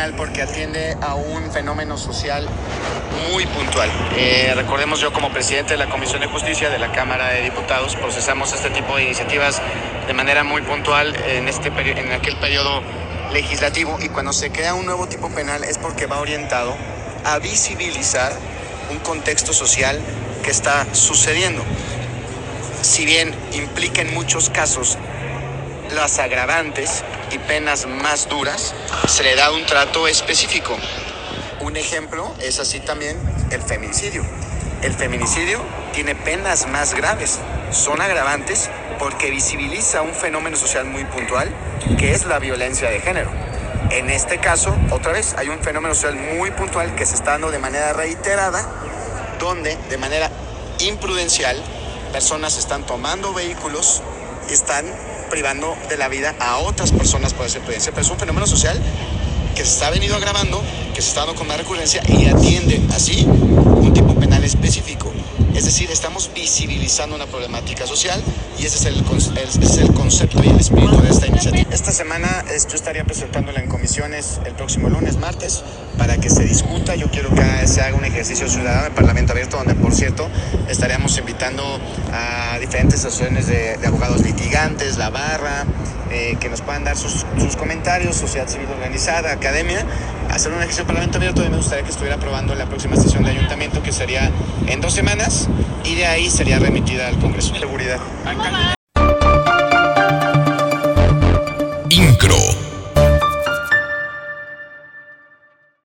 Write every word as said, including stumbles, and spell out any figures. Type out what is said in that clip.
penal porque atiende a un fenómeno social muy puntual. Eh, recordemos, yo como presidente de la Comisión de Justicia de la Cámara de Diputados procesamos este tipo de iniciativas de manera muy puntual en, este peri- en aquel periodo legislativo, y cuando se crea un nuevo tipo penal es porque va orientado a visibilizar un contexto social que está sucediendo. Si bien implica en muchos casos las agravantes y penas más duras, se le da un trato específico. Un ejemplo es así también el feminicidio. El feminicidio tiene penas más graves, son agravantes porque visibiliza un fenómeno social muy puntual que es la violencia de género. En este caso, otra vez, hay un fenómeno social muy puntual que se está dando de manera reiterada, donde de manera imprudencial personas están tomando vehículos y están privando de la vida a otras personas por esa imprudencia. Pero es un fenómeno social que se ha venido agravando, que se está dando con más recurrencia y atiende así un tipo penal específico. Es decir, estamos visibilizando una problemática social y ese es el, ese es el concepto y el espíritu de esta iniciativa. Esta semana yo estaría presentándola en comisiones el próximo lunes, martes, para que se discuta. Yo quiero que se haga un ejercicio ciudadano en Parlamento Abierto, donde, por cierto, estaríamos invitando a diferentes asociaciones de, de abogados litigantes, la barra, eh, que nos puedan dar sus, sus comentarios, sociedad civil organizada, academia, hacer un ejercicio de Parlamento Abierto. Y me gustaría que estuviera aprobando en la próxima sesión de ayuntamiento, que sería en dos semanas, y de ahí sería remitida al Congreso. Seguridad.